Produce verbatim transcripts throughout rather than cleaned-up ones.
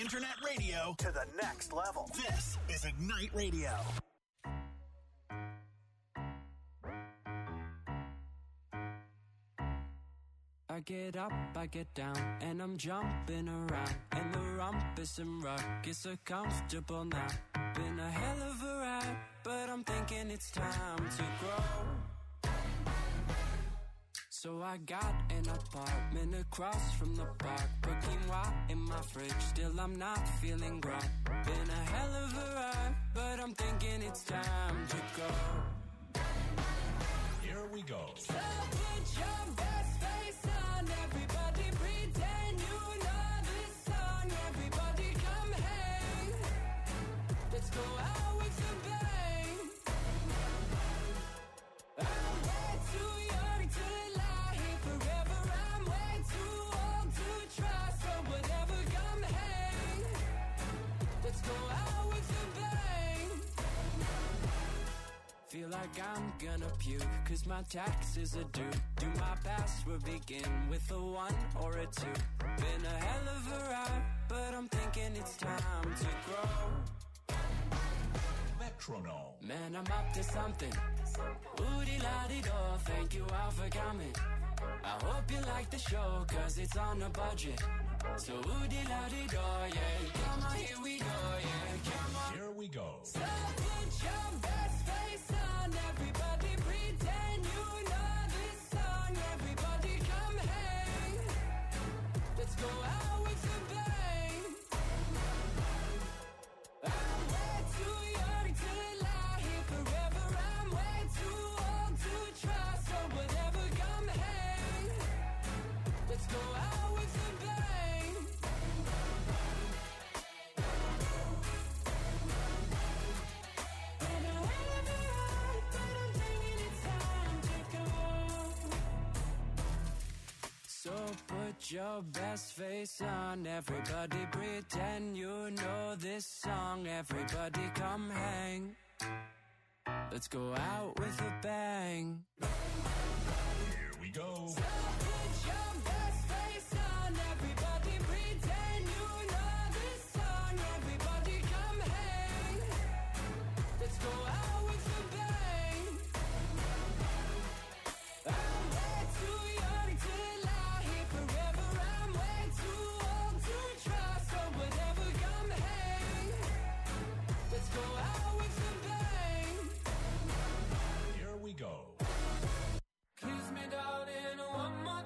internet radio to the next level. This is Ignite Radio. I get up, I get down, and I'm jumping around. And the rumpus and ruckus are comfortable now. Been a hell of a ride, but I'm thinking it's time to grow. So I got an apartment across from the park. Put quinoa in my fridge, still I'm not feeling grown. Been a hell of a ride, but I'm thinking it's time to go. Here we go. So put your best face on, everybody pretend you know this song. Everybody come hang, let's go out with a bang. I'm way too young to lie here forever. I'm way too old to try, so whatever, come hang, let's go out with a bang. Feel like I'm gonna puke, cause my taxes are due. Do my password begin with a one or a two? Been a hell of a ride, but I'm thinking it's time to grow. Metronome. Man, I'm up to something. Woody-la-di-do, thank you all for coming. I hope you like the show, cause it's on a budget. So woody-la-di-do, yeah. Come on, here we go, yeah. Come on. Here we go. So put your best face on, everybody pretend you know this song. Everybody come hang, let's go out with a bang. I'm way too young to lie here forever. I'm way too old to try, so whatever, come hang, let's go out with a bang. And I have a ride, but I'm thinking it's time to go. So put your best face on, everybody pretend you know this song. Everybody come hang, let's go out with a bang. Here we go. So put your best face on, everybody pretend you know this song. Everybody come hang, let's go out with a bang. I'm way too young to lie here forever. I'm way too old to try, so whatever, come hang, let's go out with a bang. Here we go. Kiss me, darling, one more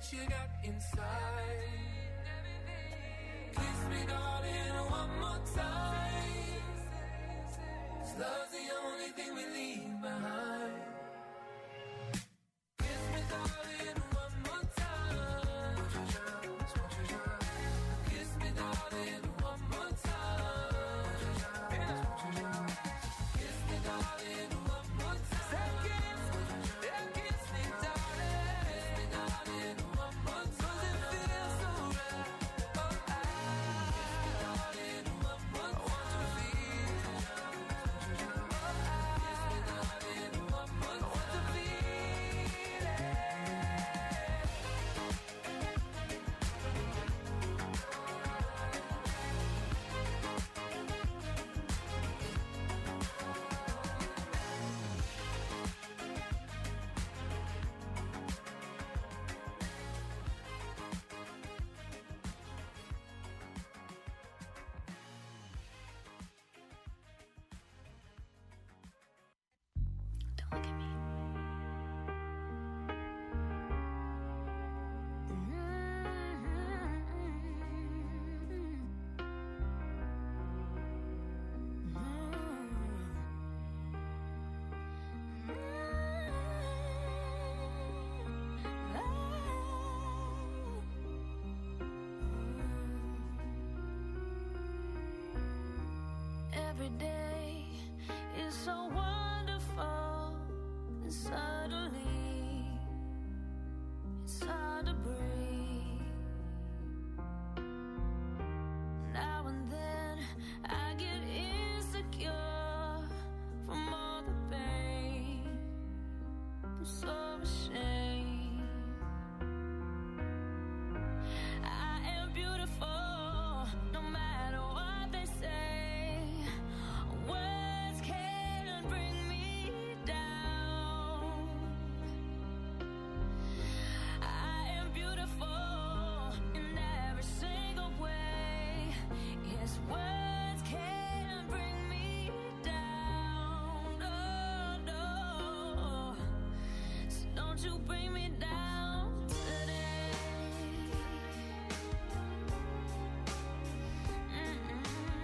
what you got inside. Kiss me, darling, one more time. 'Cause love's the only thing we leave behind. Kiss me, darling, one more time. Kiss me, darling, one more time. Kiss me, darling, one more time. Kiss me, darling. Kiss me, darling, one more time. 'Cause it feels so right. Oh, I. Kiss me, darling, one more time. I want to feel. Oh, I. Kiss me, darling, one more time. I want to feel it. Don't look at me. Every day is so wonderful, and suddenly it's hard to breathe. Now and then I get insecure from all the pain. I'm so ashamed. I am beautiful, no matter what they say. Words can't bring me down. I am beautiful in every single way. Yes, words can't bring me down. Oh, no. So don't you bring me down today. Mm-mm.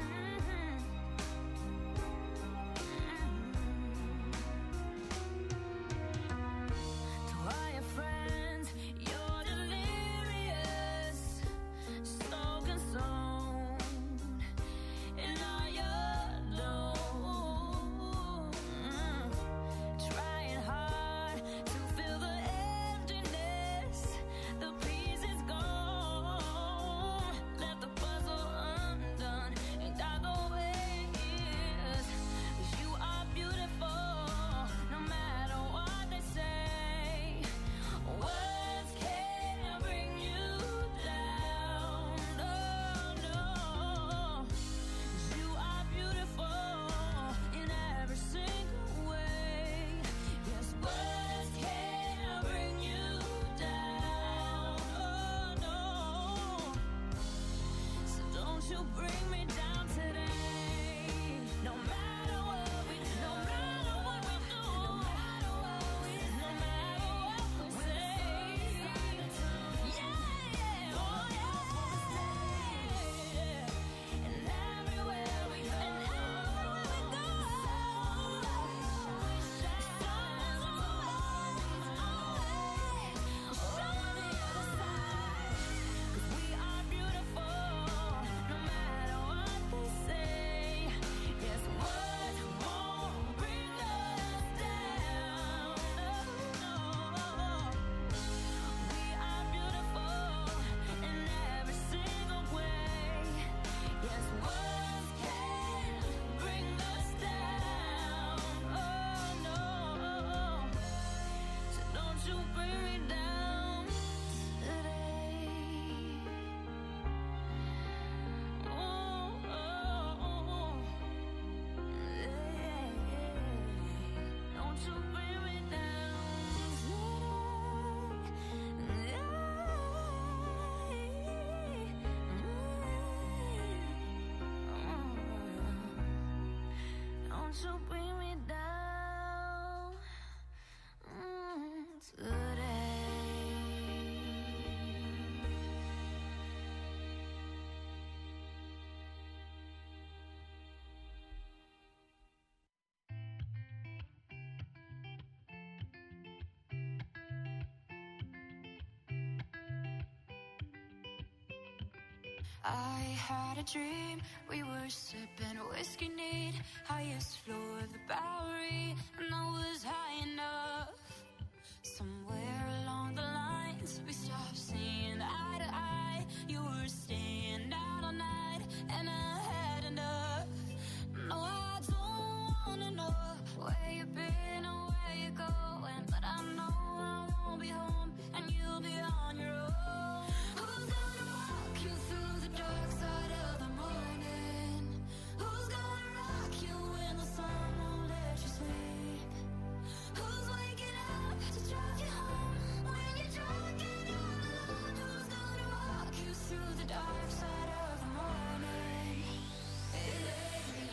To all your friends, you're delirious, so consumed in all your doom. Trying hard to fill the emptiness, the peace is gone. Left the puzzle undone and got the way is. 'Cause you are beautiful, no matter what they say. Words can't bring you down. No, no. 'Cause you are beautiful in every single way. Yes, words can't bring you down. Oh, no. So don't you bring me down today. No matter what we do, no matter what we do, no matter what we do, no matter what we say. Yeah, yeah, oh yeah. And everywhere we go, and everywhere we go, we shine always, always on the other side. 'Cause we are beautiful, no matter what they say. Yes, words won't bring us down. No, no. We are beautiful in every single way. Yes, words can't bring us down. Oh, no. So don't you bring me down today. Oh, oh, oh. Yeah, yeah, yeah. Don't you bring me down today. Don't you bring me down mm, today. I had a dream, we were sipping whiskey neat, highest floor of the Bowery, and I was high enough. Somewhere along the lines, we stopped seeing eye to eye. You were staying out all night, and I had enough. No, I don't wanna know where you've been or where you're going, but I know I won't be home, and you'll be on your own. Who's gonna walk you through the dark side of the morning? Who's gonna rock you when the sun won't let you sleep? Who's waking up to drive you home when you're drunk and all alone? Who's gonna walk you through the dark side of the morning? It ain't me.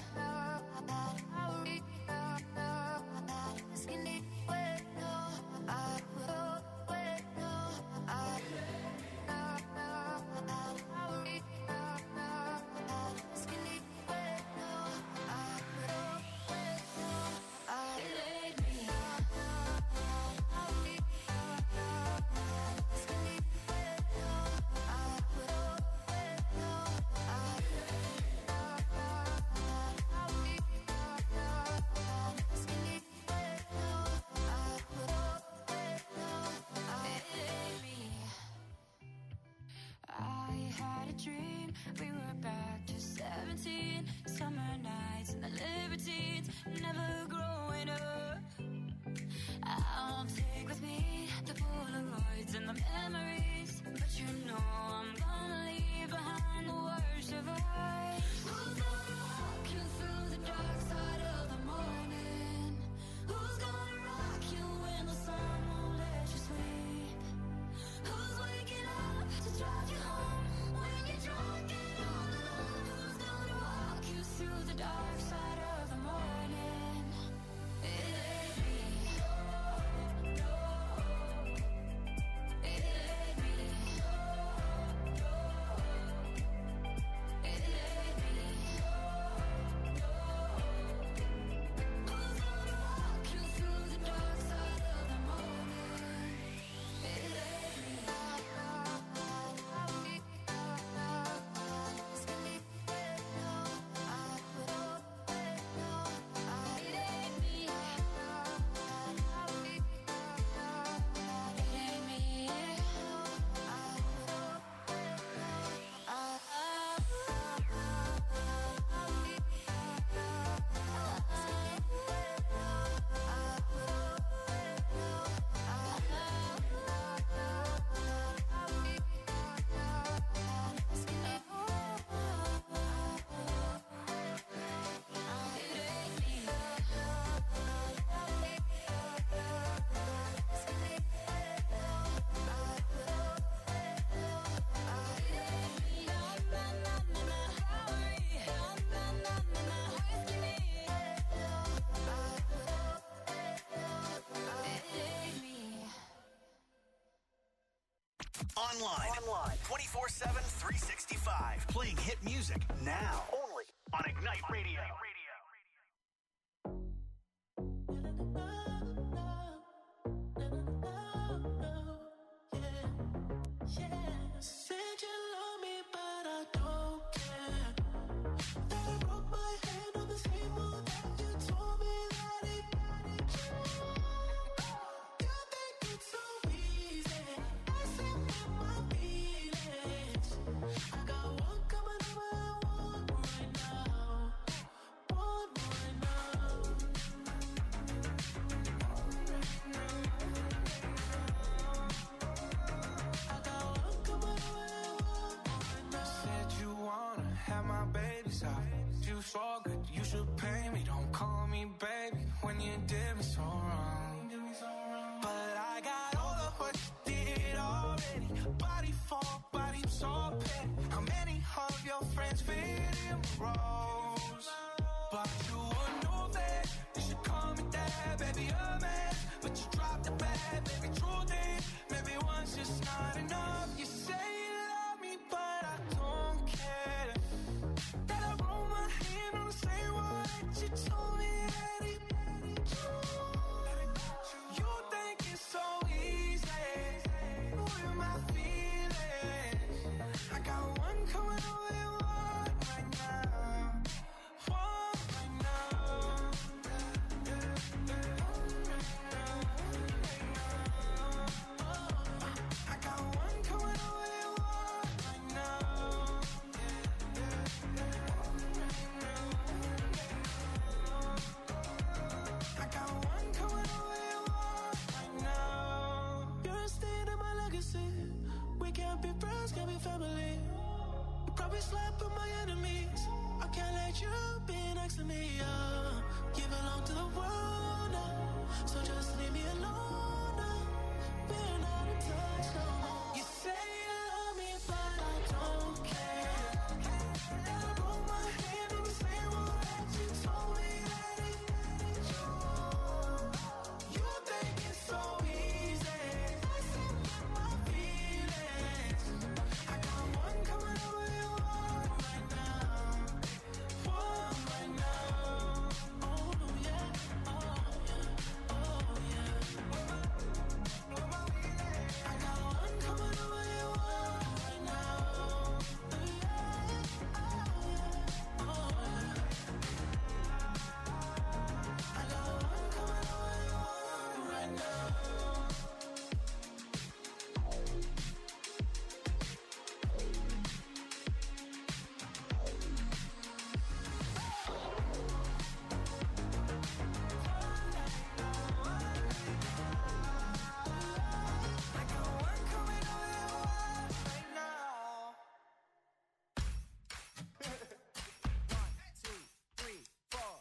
Dream, we were back to seventeen, summer nights and the libertines, never growing up. I'll take with me the Polaroids and the memories, but you know I'm gonna leave behind the worst of us. Who's gonna walk you through the dark side of the morning? Who's gonna rock you when the sun won't let you sleep? Who's waking up to drive you home when you're drunk and all alone? Who's gonna walk you through the dark side of the morning? It ain't me. No, no. It ain't me. No, no. It ain't me. No, no. Who's gonna walk you through the dark side of the morning? It ain't me. Online. Online. twenty-four seven, three sixty-five. Playing hit music now. Only on Ignite Radio. Said you love me, but I don't care. That I broke my hand on the table, and you told me that it. You think it's so easy. I said that my feelings. I got one coming over and one right now. One right now. I got one coming over and one right now. Said you wanna have my babies out. You so good, you should pay me. Don't call me baby when you did me so wrong. But I got all of what you did already. Body for body, I'm so petty. How many of your friends fit in my roles? But you would know that you should call me dad, baby, a man. But you dropped the bag, baby, truth is, maybe one's just not enough. You say you love me, but I don't care. That I roll my hand on the same one that you told me that it. You think it's so easy. What are my feelings? I got one coming be slapping my enemies. I can't let you be next to me. Uh, you belong to the world now, so just leave me alone now. We're not in touch no more. You say you love me, but I don't care. And I broke my hand in the same one that you told me that it ain't true. You think it's so easy. Listen to my feelings. I got one coming over your heart right now. One right now. Oh yeah, oh yeah, oh yeah. I got one coming over your heart right now. Yeah, oh yeah, oh yeah. I got one coming over your heart right now. I got one coming over your heart right now. One, two, three, four.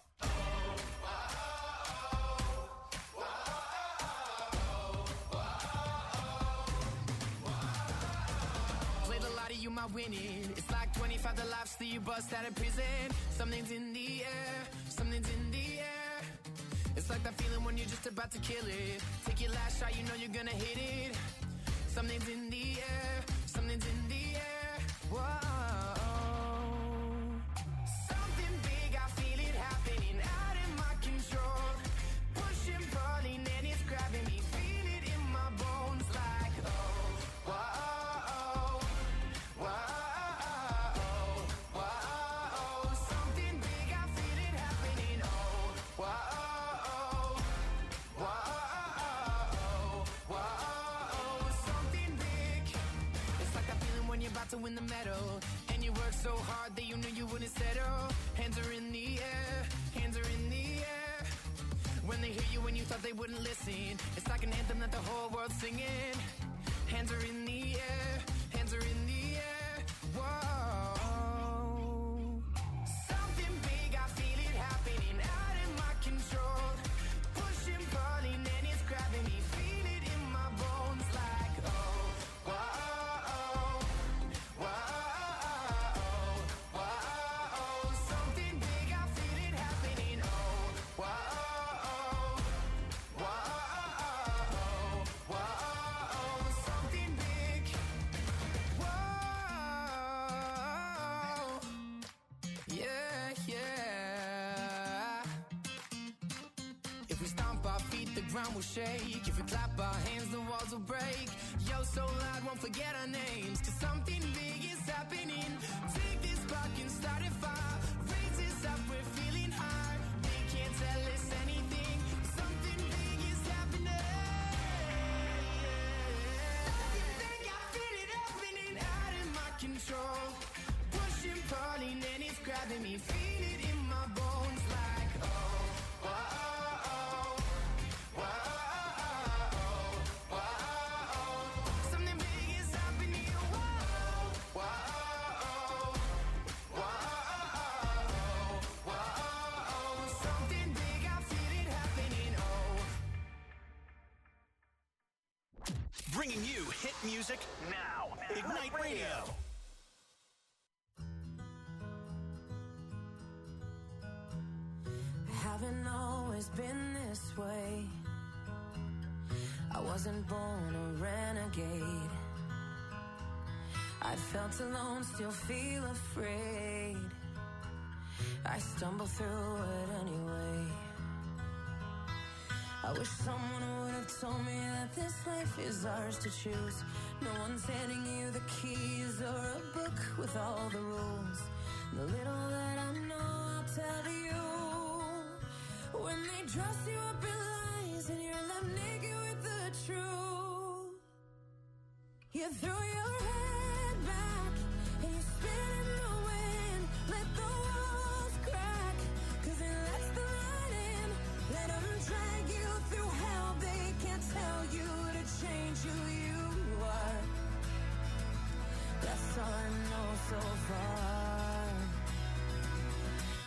Played a lot of you my winning. It's like twenty-five the lives that you bust out of prison. Something's in the air, something's in the air. It's like that feeling when you're just about to kill it. Take your last shot, you know you're gonna hit it. Something's in the air, something's in the air. Whoa. Something big, I feel it happening out in my control. Pushing, pulling, and it's grabbing me. Feel it in my bones like, oh, whoa, whoa, whoa. Something big, I feel it happening. Oh, whoa, whoa, whoa. Something big. It's like that feeling when you're about to win the medal, and you work so hard that you knew you wouldn't settle. Hands are in the air, hands are in the air. When they hear you when you thought they wouldn't listen, it's like an anthem that the whole world's singing. Hands are in the air, hands are in the air. Whoa. Something big, I feel it happening out in my control. Pushing, pulling, and it's grabbing me. Feel it in my bones like, oh, whoa, whoa, whoa. Something big, I feel it happening. Oh, whoa, whoa, whoa. Something big. Whoa. Yeah, yeah. If we stomp our feet, the ground will shake. If we clap our hands, the walls will break. Yo, so loud, won't forget our names. Cause something big is happening. Take this spark and start a fire. Raise this up, we're feeling high. They can't tell us anything. Something big is happening. Something big, I feel it happening out in my control. Pushing, pulling, and it's grabbing me. Feel it in my bones like, oh, whoa, whoa, whoa. Something big is happening. Whoa, whoa, whoa, whoa. Something big, I feel it happening. Oh. Bringing you hit music now. Ignite Radio. Haven't always been this way. I wasn't born a renegade. I felt alone, still feel afraid. I stumble through it anyway. I wish someone would have told me that this life is ours to choose. No one's handing you the keys or a book with all the rules. The little that I know, I'll tell you. When they dress you up in lies and you're left naked with the truth, you throw your head back and you spin in the wind. Let the walls crack, cause it lets the light in. Let them drag you through hell. They can't tell you to change who you are. That's all I know so far.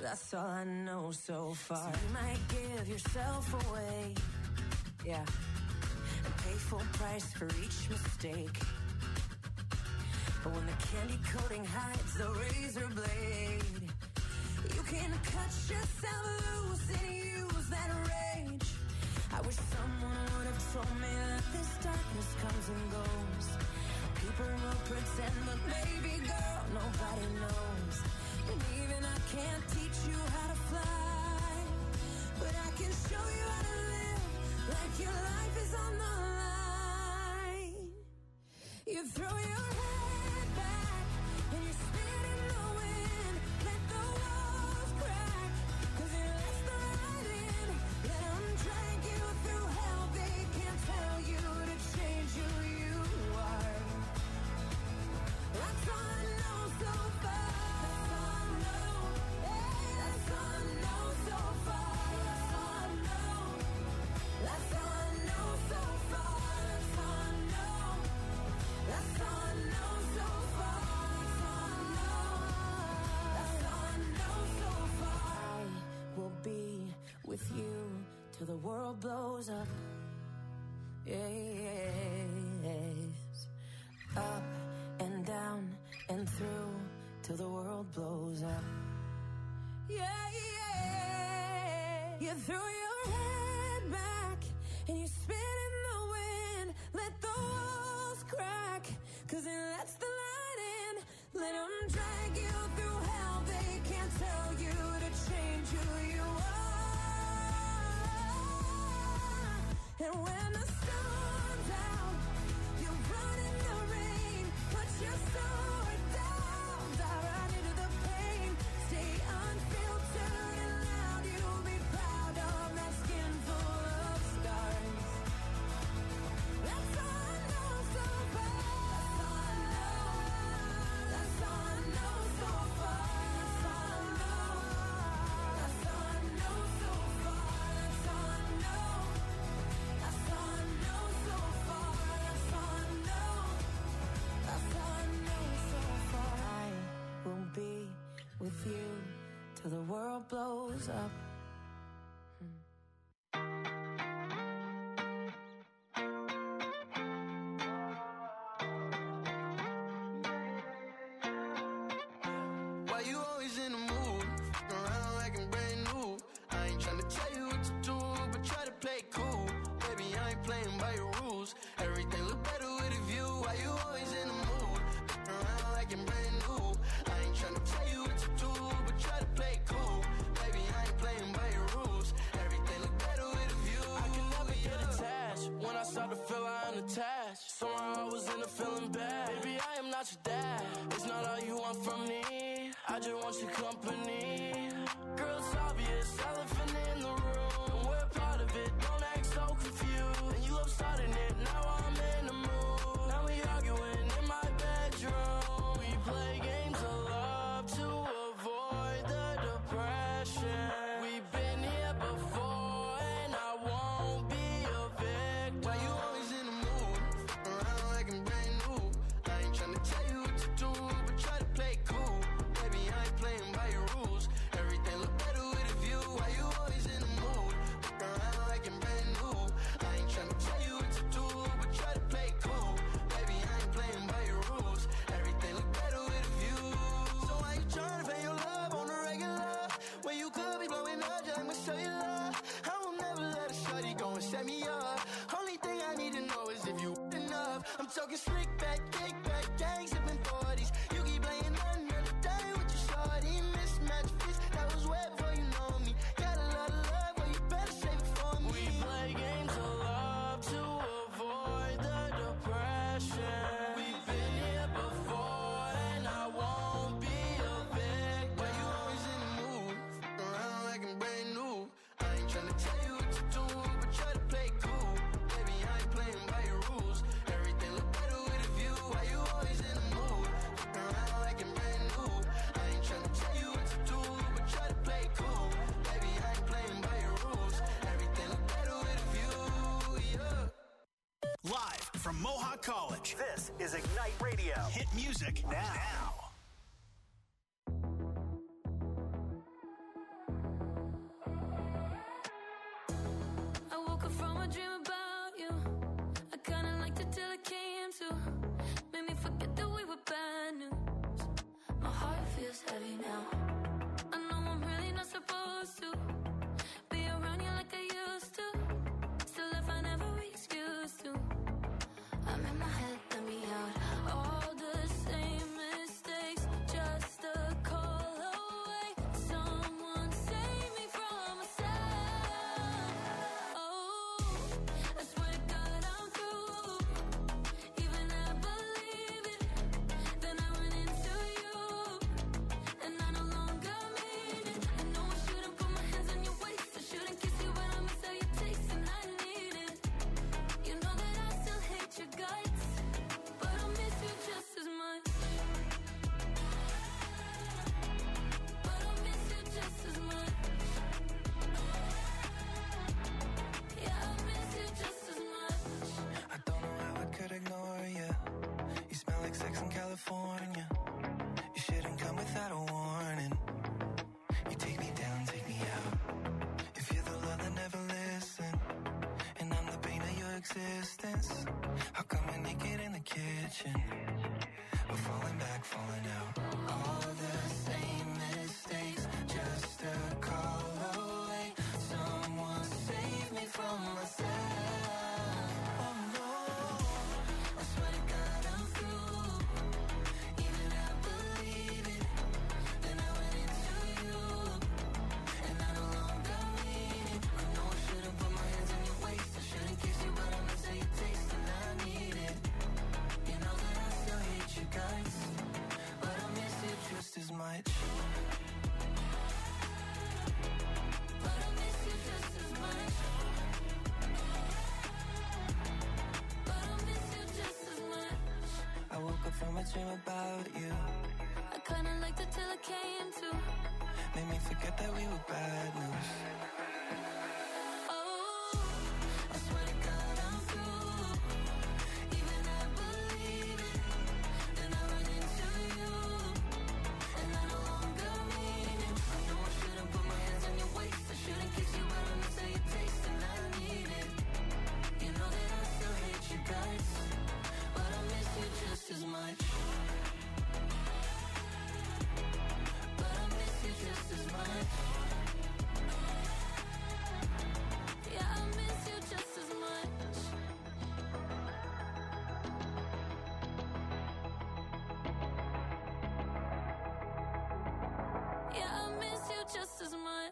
That's all I know so far. So you might give yourself away, yeah, and pay full price for each mistake. But when the candy coating hides the razor blade, you can cut yourself loose and use that rage. I wish someone would have told me that this darkness comes and goes. People will pretend, but baby girl, nobody knows. And even I can't teach you how to fly, but I can show you how to live like your life is on the line. You throw your head back and you spin in the wind. Let the walls crack, cause it lets the light in. Let them drag you through hell. They can't tell you to change who you are. That's all I know so far. That's all I know. Hey, that's all I know so far. That's all I know. That's all I know so far. That's all I know. That's all I know so far. That's all I know. That's all I know so far. I will be with you till the world blows up. Yes. Up and down and through till the world blows up. Yeah, yeah. You throw your head back and you spin in the wind. Let the walls crack, cause it lets the light in. Let them drag you through hell. They can't tell you to change who you are. And when the storm's out, you run in the rain. Put your sword down, dive right into the pain. Stay unfiltered and loud. You'll be proud of that skin full of scars. That's all I know so far. That's all I know. That's all I know so far. That's all I know. That's all I know so far. That's all I know. That's all I know so far. That's all I know. That's all I know so far. I will be with you till the world blows up. Why you always in the mood? Around like I'm brand new. I ain't tryna tell you what to do, but try to play cool. Baby, I ain't playing by your rules. Everything look better with a view. Why you always in the mood? Around like I'm brand new. I ain't tryna tell you what to do, but try to play cool. Baby, I ain't playing by your rules. Everything look better with a view. I can never get attached. When I start to feel I am attached, somehow I was in a feeling bad. Baby, I am not your dad. It's not all you want from me. I just want your company. Girl, it's obvious, elephant in the room. We're part of it, don't act so confused. And you love starting it, now I'm in the mood. Now we arguing in my bedroom. We play games of love to avoid the depression. We've been here before and I won't be a victim. Why you always in the mood? Around like I'm brand new. I ain't tryna tell you what to do, but try to play cool. Baby, I ain't playing by your rules. Everything look better with a view. Why you always in the mood? Around like I'm brand new. I ain't tryna tell you what to do, but try to play cool. Baby, I ain't playing by your rules. Everything look better with a view. So why you tryna pay your love on the regular when you could be blowing up just like my cellular? I will never let a shorty go and set me up. Only thing I need to know is if you enough. I'm talking slick back, kick back, gang sipping forties. You keep playing another day with your shorty. Mismatch fist, that was wet before you know me. Got a lot of love, but you better save it for me. We play games of love to avoid the depression. We've been here before and I won't be a victim. Why you always in the mood? Around like I'm brand new. I ain't tryna tell you what to do, but try to play cool. Baby, I ain't playing by your rules. Everything look better with a view. Why you always in the mood? Around like I'm brand new. I ain't tryna tell you what to do, but try to play cool. Baby, I ain't playing by your rules. Everything look better with a view. Yeah. Live from Mohawk College, this is Ignite Radio. Hit music now. But I miss you just as much. But I miss you just as much. I woke up from a dream about you. I kinda liked it till it came to. Made me forget that we were bad news. Oh, I swear to God I'm through. Even I believe it. Then I run into you, and I no longer mean it. I know I shouldn't put my hands on your waist. I shouldn't kiss you, but I miss how you taste, and I need it. You know that I still hate you guys, but I miss you just as much. But I miss you just as much. Yeah, I miss you just as much. Yeah, I miss you just as much.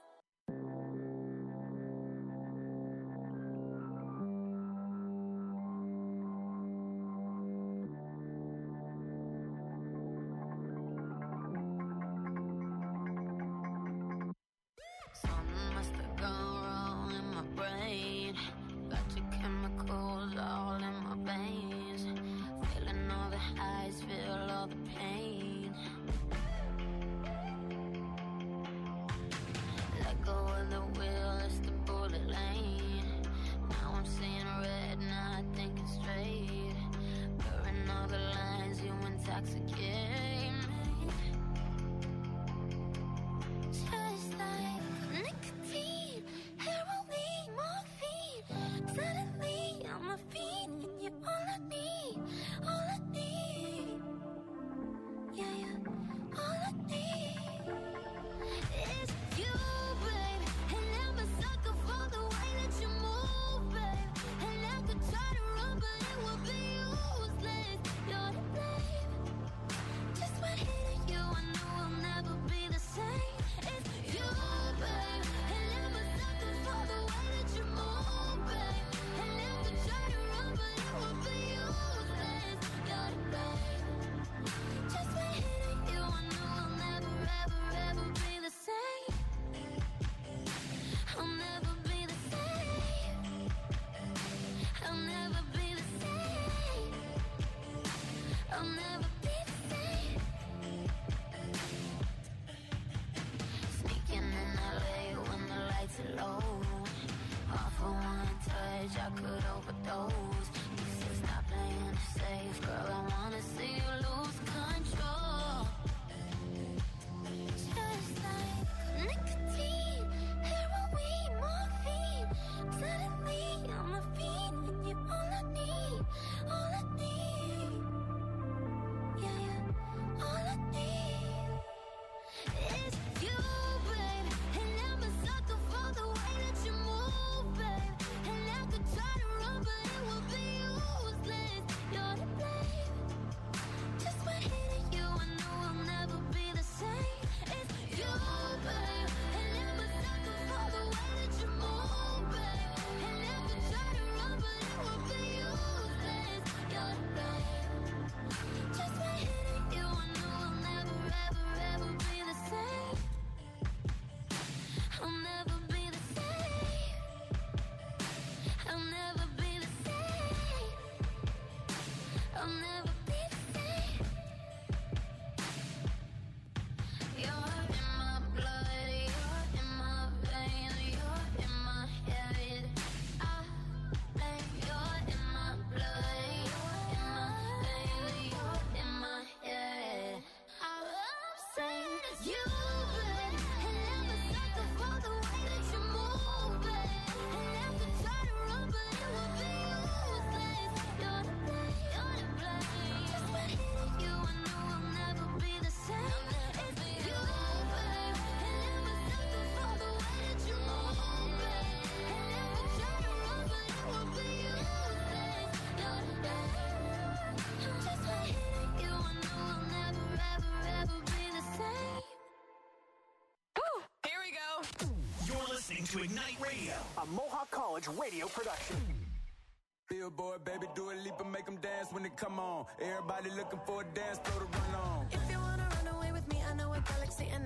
Something must have gone wrong in my brain. Got your chemicals all in my veins. Feeling all the highs, feel all the pain. Let go of the wheel, it's the bullet lane. Now I'm seeing red, not thinking straight. Blurring all the lines, you intoxicate me. Just like nicotine, heroin, morphine. Suddenly I'm a fiend, and you're all I need, all I need. Yeah, yeah, all I need is you, babe. And I'm a sucker for the way that you move, babe. And I could try to run, but it would be useless. You're to blame. Just by hitting you, I know I'll never be the same. It's you, babe. And I'm a sucker for the way that you move, babe. And I could try to run, but it would be useless. You're to blame. Just by hitting you, I know I'll never, ever, ever be the same. I'll never be the same. I'll never be the same. I'll never be the same. Sneaking in L A when the lights are low. Off for one touch, I could overdose. You said stop playing it safe, girl. I wanna see you lose control. Just like nicotine, heroin, morphine. Suddenly I'm a fiend, and you're all I need, all I need. Yeah, yeah, all I need is you, babe. And I'm a sucker for the way that you move, babe. And I could try to run, but it would be useless. You're to blame. Just by hitting you, I know I'll never be the same. It's you, babe. And I'm a sucker for the way that you move, babe. And I could try to run, but it would be useless. You're to blame. Just by hitting you, I know I'll never, ever, ever be the same. I'll never be the same. I'll never be the same. I'll never be the same. You're in my blood, you're in my veins, you're in my head. I blame you're in my blood, you're in my veins, you're in my head. I'm saying you, babe, and I'm a sucker for the way that you move, babe. And I could try to run, but it would be useless. You're to blame, you're to blame. Just by hitting you, I know I'll never be the same. It's you, babe, and I'm a sucker for the way that you move, babe. And I could try to run, but it would be useless. You're to blame. Just by hitting you, I know I'll never, ever, ever be the same. Here we go. You're listening to Ignite Radio, a Mohawk College radio production. Billboard, baby, do a leap and make them dance when they come on. Everybody looking for a dance floor to run on. If you wanna run away with me, I know a galaxy and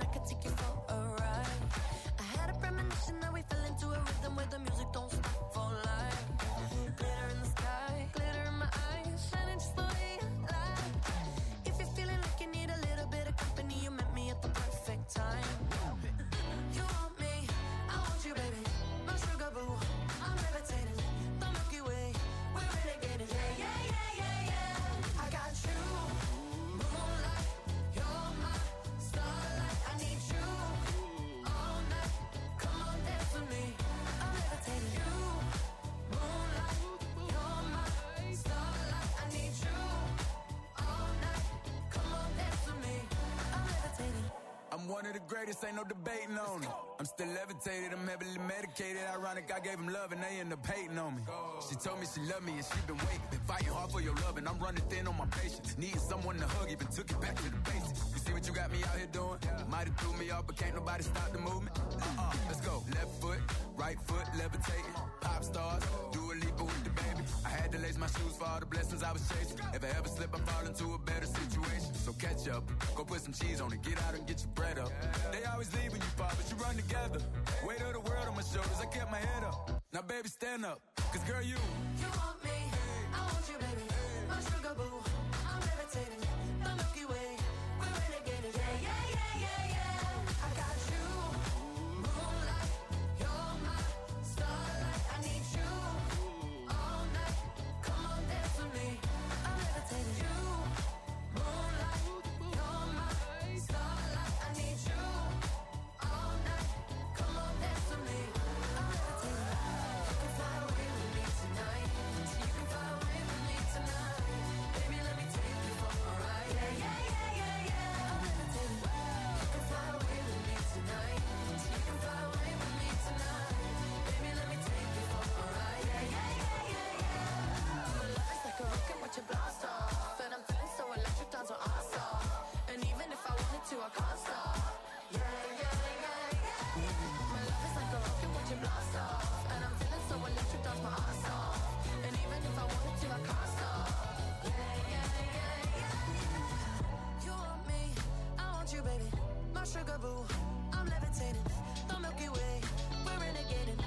greatest, ain't no debating on it. I'm still levitated, I'm heavily medicated. Ironic, I gave him love and they end up hating on me. She told me she loved me and she been waiting. Been fighting hard for your love and I'm running thin on my patience. Needing someone to hug, even took it back to the basics. You see what you got me out here doing? Might have threw me off, but can't nobody stop the movement. Uh-uh, let's go. Left foot, right foot, levitating. Pop stars, do a leap with the baby. I had to lace my shoes for all the blessings I was chasing. If I ever slip, I fall into a better situation. So catch up, go put some cheese on it, get out and get your bread up. They always leave when you fall, but you run together. Weight of the world on my shoulders, I kept my head up. Now baby, stand up, cause girl, you You want me, I want you, baby. My sugar boo, I'm levitating. The Milky Way, we're renegading. Yeah, yeah, yeah, yeah, yeah. I got you, moonlight. You're my starlight. I need you all night. Come on, dance with me. I'm levitating. You, moonlight. You're my starlight. I need you all night. Come on, dance with me. I'm levitating. You can fly away with me tonight. So you can fly away with me tonight. Baby, let me take you for a ride. Yeah, yeah, yeah, yeah, yeah. I'm levitating. You can fly away with me tonight. So you can fly away with me tonight. Baby, let me take you for a ride. Yeah, yeah, yeah, yeah, yeah. My love is like a rocket, watch it blast off. And I'm feeling so electric, dance with us off. And even if I wanted to, I can't stop. Yeah, yeah, yeah, yeah. My love is like a rocket, watch it blast off. And I'm feeling so electric, dance my ass off. And even if I wanted to, I can't stop. Yeah, yeah, yeah, yeah. You want me, I want you, baby. My sugar boo, I'm levitating. The Milky Way, we're renegading.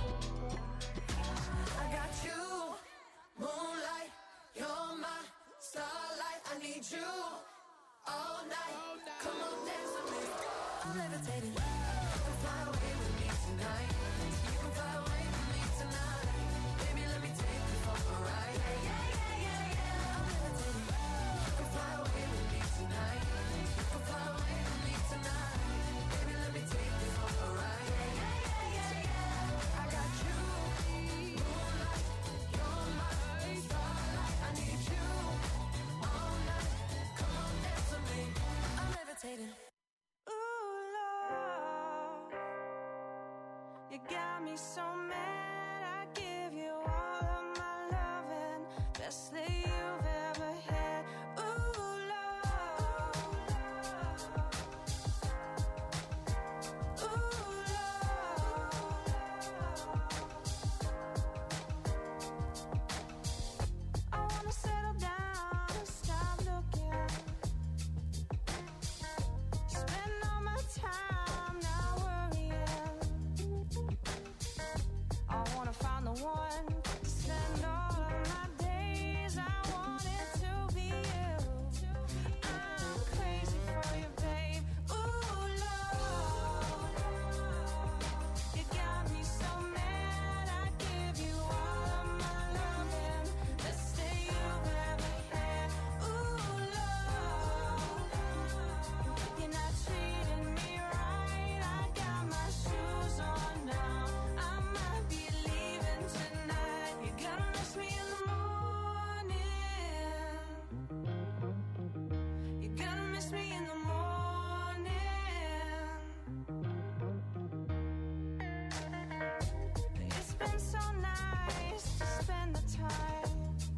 I got you, moonlight. You're my starlight. I need you all night. Come on, dance with me. I'm levitating. You can fly away with me tonight. You can fly away with me tonight. Baby, let me take you for a ride. Yeah, yeah, yeah, yeah, yeah. I'm levitating. You can fly away with me tonight. You can fly away with me tonight. Baby, let me take you for a ride. Yeah, yeah, yeah, yeah, yeah. I got you, moonlight. You're my starlight. I need you all night. Come on, dance with me. I'm levitating. Ooh, love, you got me so mad. I give you all of my loving, best that you've ever had. Ooh, love, ooh, love. I wanna settle down and stop looking. Spend all my time not worrying. I wanna find the one to spend all of my days. I want it to be you. I'm crazy for you, babe. Ooh, love, you got me so mad. I give you all of my loving, best that you've ever had. Ooh, love, you're not treating me right. I got my shoes on now. I might be leaving tonight. You're gonna miss me in the morning. You're gonna miss me in the morning. It's been so nice to spend the time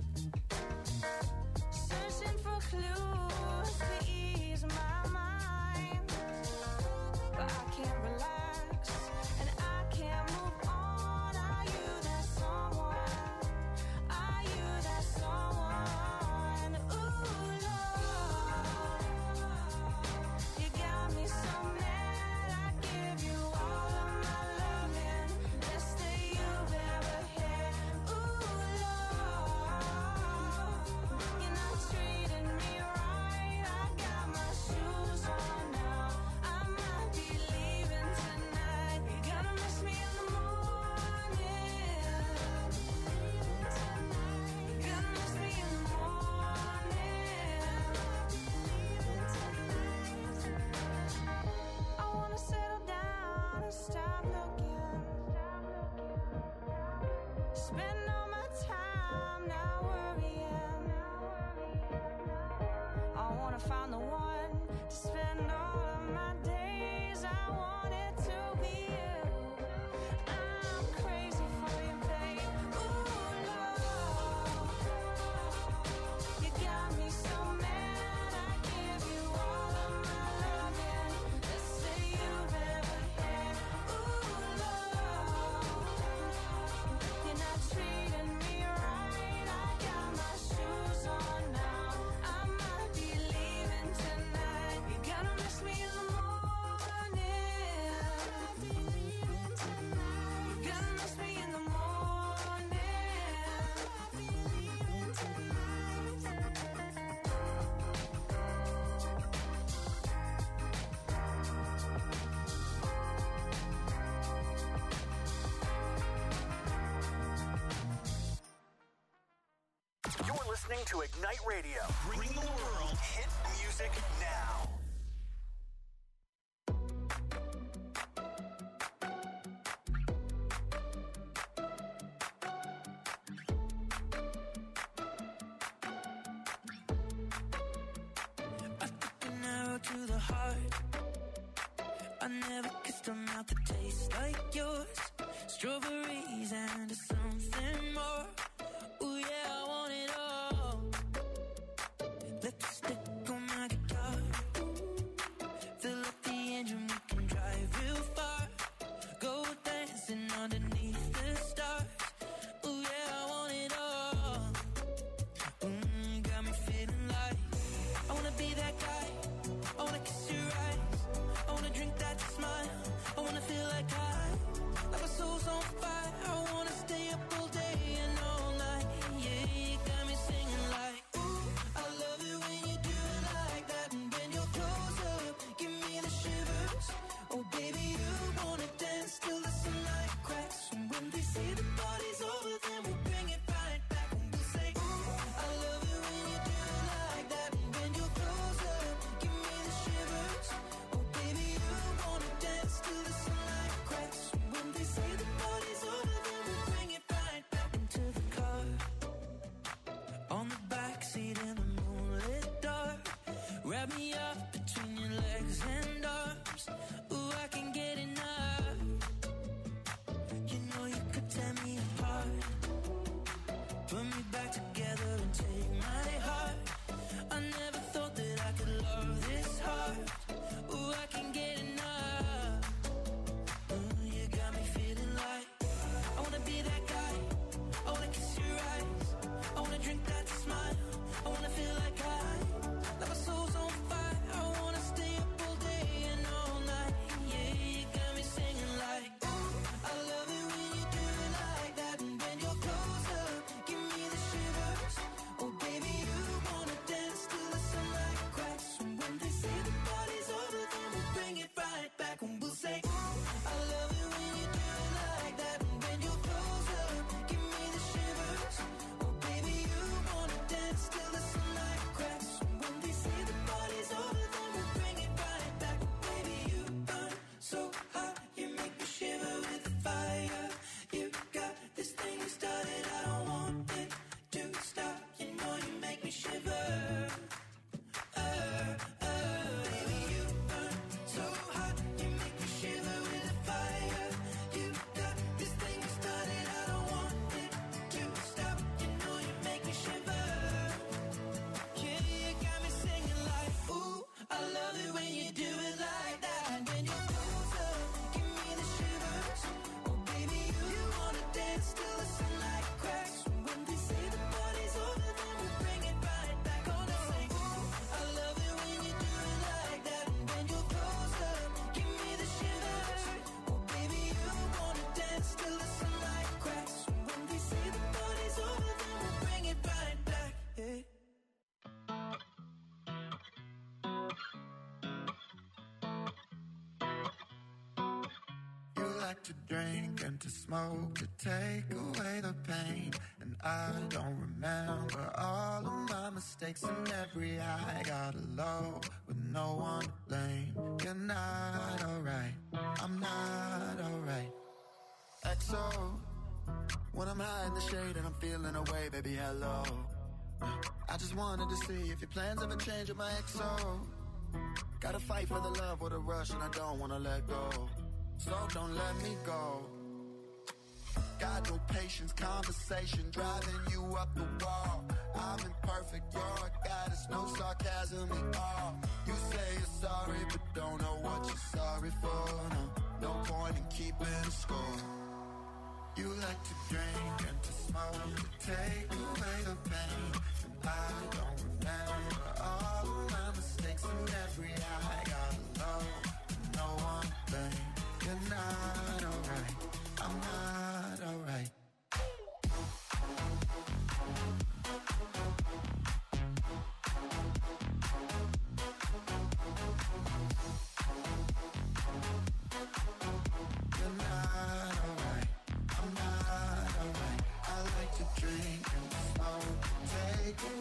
searching for clues to ease my mind. But I can't relax and I can't move on. Are you that someone? Are you that someone? Ooh, love, you got me so mad. I give you all of my loving, best that you've ever had. Ooh, love, you're not treating me right. I got my shoes on now. I might be leaving tonight. You're gonna miss me in the morning. You're gonna miss me in the morning. I wanna settle down and stop looking. Spend all my time not worrying. I wanna find the one to spend all of my days. I listening to Ignite Radio, bringing the world hit music now. An arrow to the heart. I never kissed a mouth that tastes like yours. Strawberries and something more. Ooh yeah, I want it all. Lipstick on my guitar. Fill up the engine, we can drive real far. Go dancing underneath the stars. Ooh yeah, I want it all. Mm, got me feeling like I wanna be that guy. I wanna kiss your eyes. I wanna drink that smile. I wanna feel like I, like my soul's on fire. I wanna stay up all day and all night. Yeah, you got me singing like, ooh, I love it when you do it like that. And when you're close up, give me the shivers. Oh baby, you wanna dance till the sunlight cracks. And when they say the party's over, then we'll bring it right back. And we'll say, ooh, I love it when you do it like that. And when you're close up, give me the shivers. Oh baby, you wanna dance till the sunlight cracks. And when they say the party's over, then we'll bring it right back into the car. On the backseat in the moonlit dark. Wrap me up between your legs and arms. Ooh, I can get enough. You know you could tear me apart. Put me back together and take my heart. I never thought that I could love this hard. Ooh, I can get enough. Ooh, you got me feeling like I wanna be that guy. I wanna kiss your eyes. I wanna drink that smile. I wanna feel like I, like my soul's on fire. I wanna stay up all day and all night. Yeah, you got me singing like, ooh, I love it when you do it like that. And when you're close up, give me the shivers. Oh baby, you wanna dance till the sunlight cracks. And when they say the party's over, then we'll bring it right back. And we'll say, ooh, I love it when you do it like that. And when you're close up, give me the shivers. Oh baby, you wanna dance till the sunlight cracks. And when they say the party's over, then we'll bring it right back. Baby, you burn so hot, you make me shiver with the fire. You got this thing you started, I don't want it to stop. You know you make me shiver. Uh, uh, baby, you burn so hot, you make me shiver with the fire. You got this thing you started, I don't want it to stop. You know you make me shiver. Yeah, you got me singing like, ooh, I love it when you do it like that. And when you're close up, give me the shivers. Oh baby, you wanna dance till the sunlight cracks. And when they say the party's over, then we'll bring it right back. Oh no, say, ooh, I love it when you do it like that. And when you're close up, give me the shivers. Oh baby, you wanna dance till the sunlight cracks. And when they say the party's over, then we'll bring it right back. Yeah. You like to drink and to smoke to take away the pain. And I don't remember all of my mistakes and every high. Got low with no one to blame. You're not alright, I'm not alright. X O, when I'm high in the shade and I'm feeling away, baby, hello. I just wanted to see if your plans ever change with my X O. Gotta fight for the love with a rush and I don't wanna let go. So don't let me go. Got no patience, conversation driving you up the wall. I'm imperfect, you're a goddess, no sarcasm at all. You say you're sorry, but don't know what you're sorry for. No, no point in keeping score. You like to drink and to smoke to take away the pain. And I don't remember all of my mistakes and every high. Got low, no one to blame. You're not alright, I'm not alright. You're not alright, I'm not alright. I like to drink and smoke, take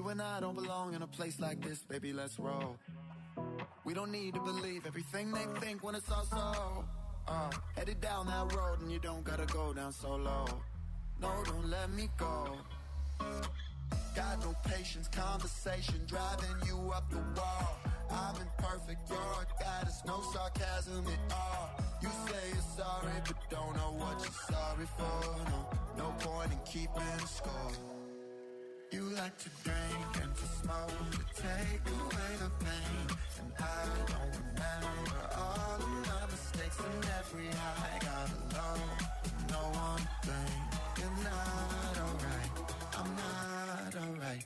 and I don't belong in a place like this, baby, let's roll. We don't need to believe everything they think when it's all so. Uh, headed down that road and you don't gotta go down so low. No, don't let me go. Got no patience, conversation driving you up the wall. I'm imperfect, you're a goddess, no sarcasm at all. You say you're sorry, but don't know what you're sorry for. No, no point in keeping score. You like to drink and to smoke to take away the pain. And I don't remember all of my mistakes and every high. Gotta know, know one thing, you're not alright. I'm not alright.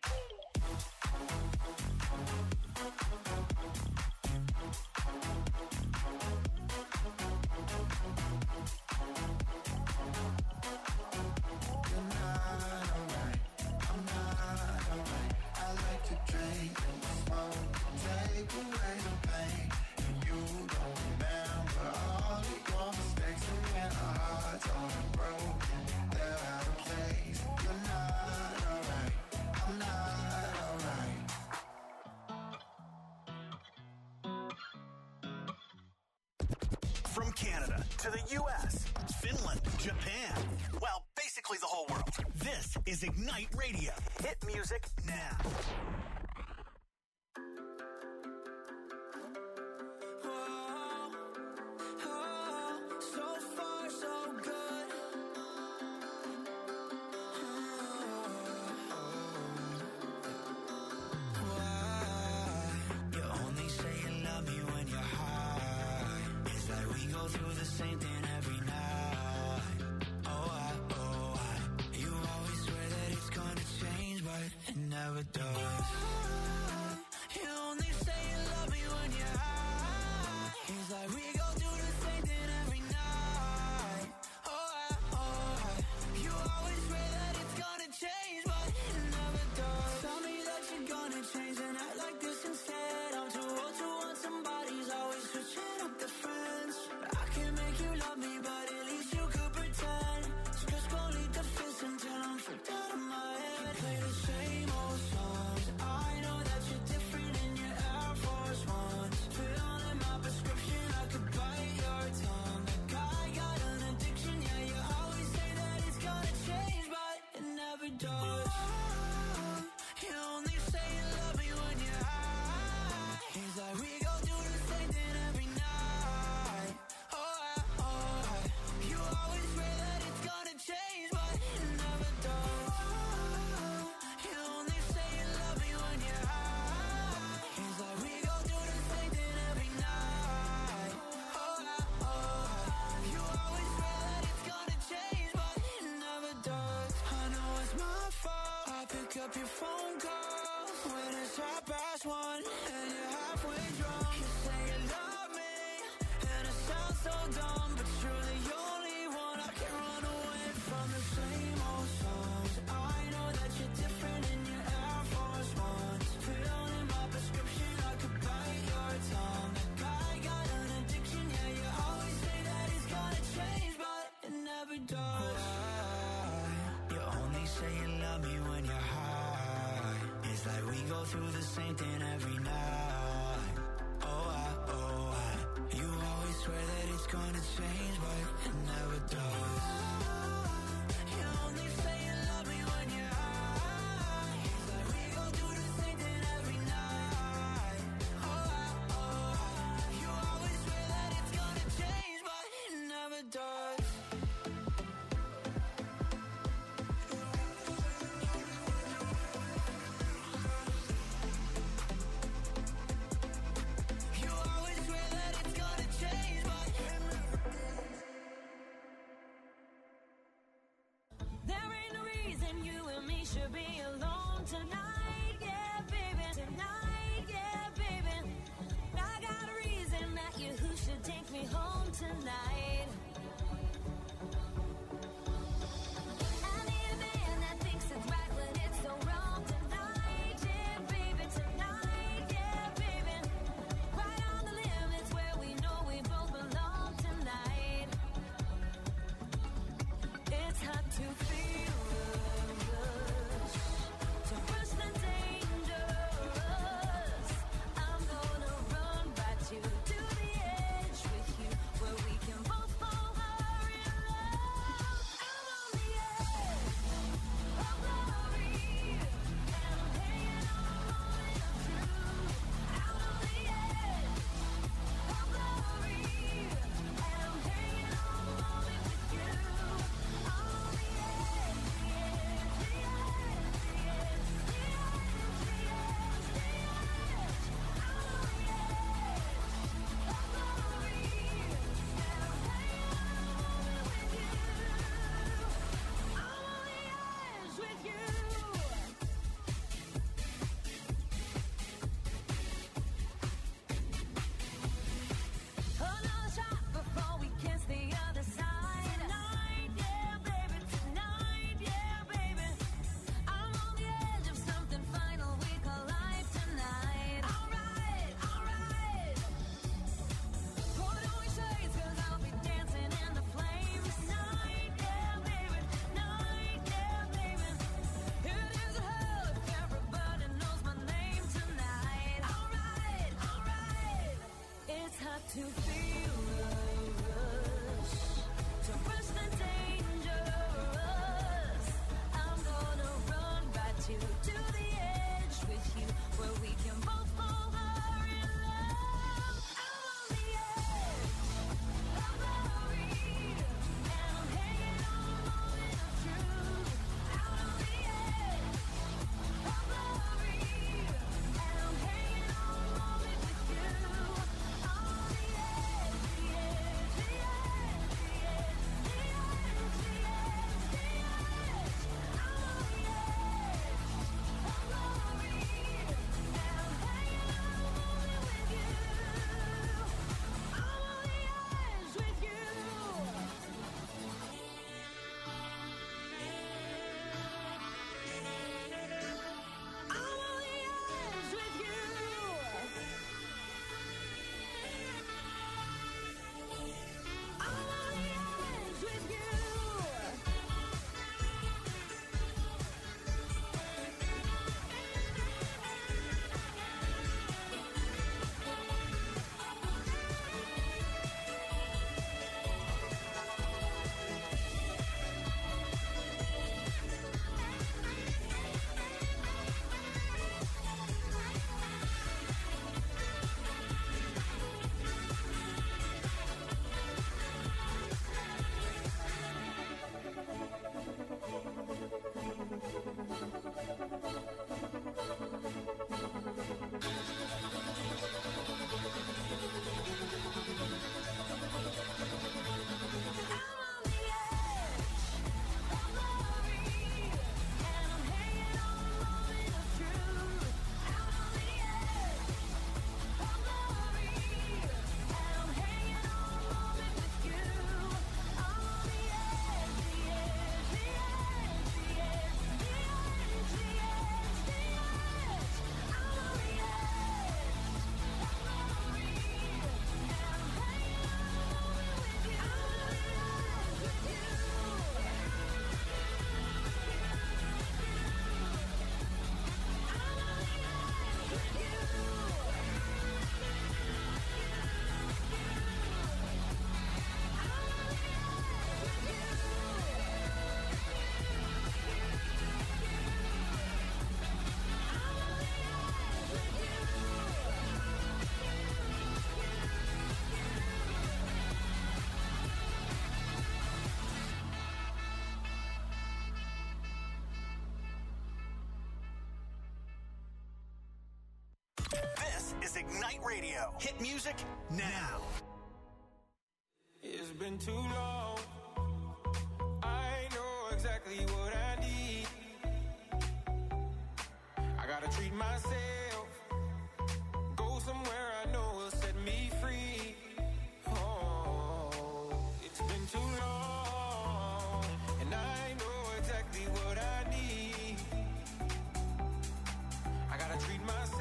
From Canada to the U S, Finland, Japan, well, basically the whole world. This is Ignite Radio. Hit music now. Up your phone call when it's half past one and you're halfway drunk. You say you love me and it sounds so dumb, but you're the only one I can run away from. The same old songs. I know that you're different in your Air Force Ones. Filling my prescription, I could bite your tongue. That guy got an addiction, yeah, you always say that he's gonna change, but it never does. You only say you love me when you're high. It's like we go through the same thing every night. Oh, I, oh, I. You always swear that it's gonna change, but it never does. You only say you love me when you're high. It's like we go through the same thing every night. Oh, I, oh, I. You always swear that it's gonna change, but it never does. Should be alone tonight, yeah, baby. Tonight, yeah, baby. I got a reason that you who should take me home tonight. I need a man that thinks it's right when it's so wrong tonight, yeah, baby. Tonight, yeah, baby. Right on the limits where we know we both belong tonight. It's hard to feel. To rush the day Ignite Radio. Hit music now. It's been too long. I know exactly what I need. I gotta treat myself. Go somewhere I know will set me free. Oh, it's been too long. And I know exactly what I need. I gotta treat myself.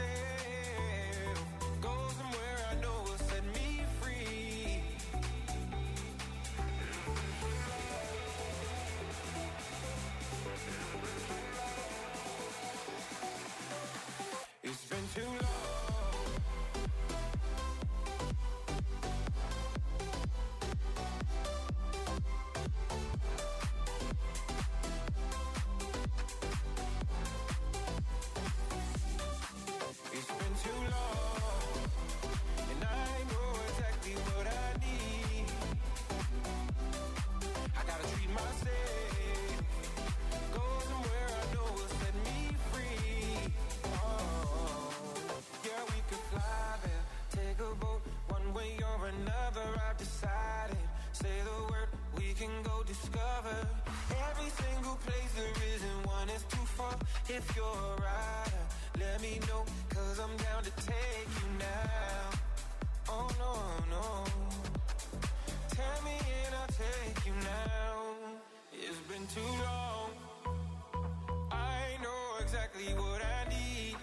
Go somewhere I know will set me free. It's been too long. It's been too long, and I know exactly what I need. I gotta treat myself. Go somewhere I know will set me free. Oh, yeah, we could fly there, take a boat, one way or another. I've decided. Say the word, we can go discover every single place there isn't one is too far. If you're a rider, let me know, cause I'm down to take you now. Oh no, no. Tell me and I'll take you now. It's been too long. I know exactly what I need.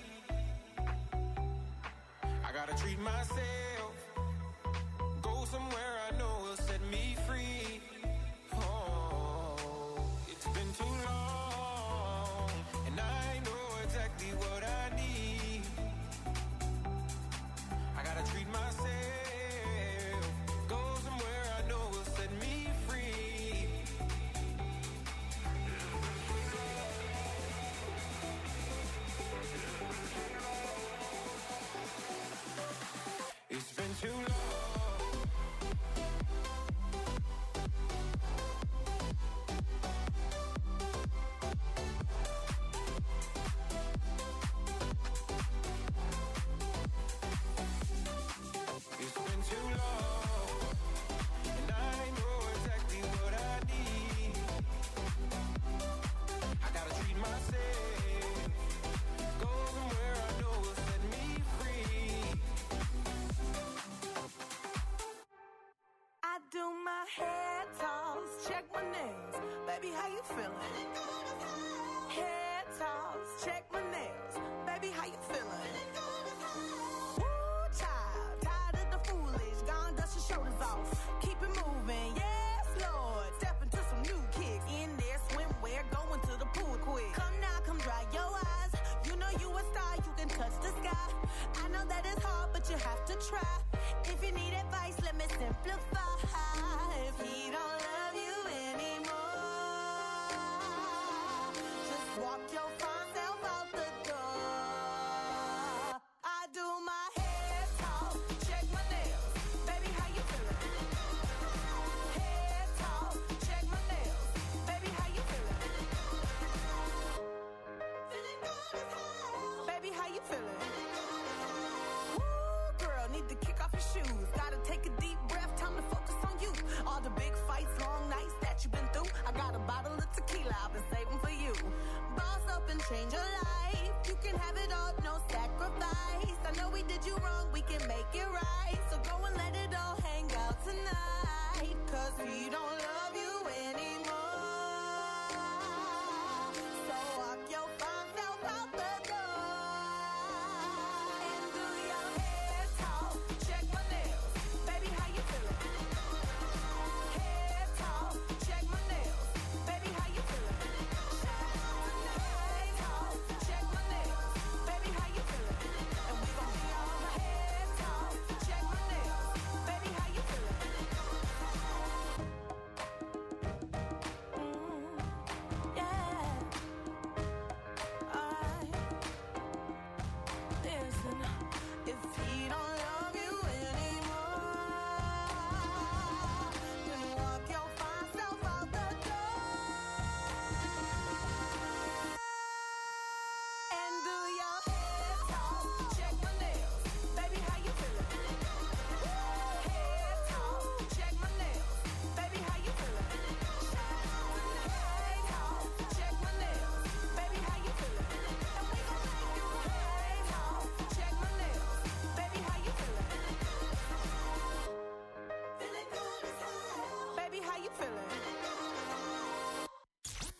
I gotta treat myself. Go somewhere I know will set me free. Oh, it's been too long. And I know exactly what I need. I gotta treat myself. Go somewhere I know will set me free. It's been too long. It's been too long, and I know exactly what I need. I gotta treat myself. Go somewhere I know will set me free. I do my hair toss, check my nails. Baby, how you feeling? Hair toss, check my nails. Baby, how you feeling? Woo, child, tired of the foolish. Gone, dust your shoulders off. Keep it moving, yes, Lord. Step into some new kicks. In there, swimwear, going to the pool quick. Come now, come dry your eyes. You know you a star, you can touch the sky. I know that it's hard, but you have to try. If you need advice, let me simplify. If he don't love you anymore, just walk your fine self out the door.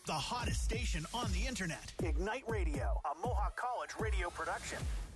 The hottest station on the internet. Ignite Radio, a Mohawk College radio production.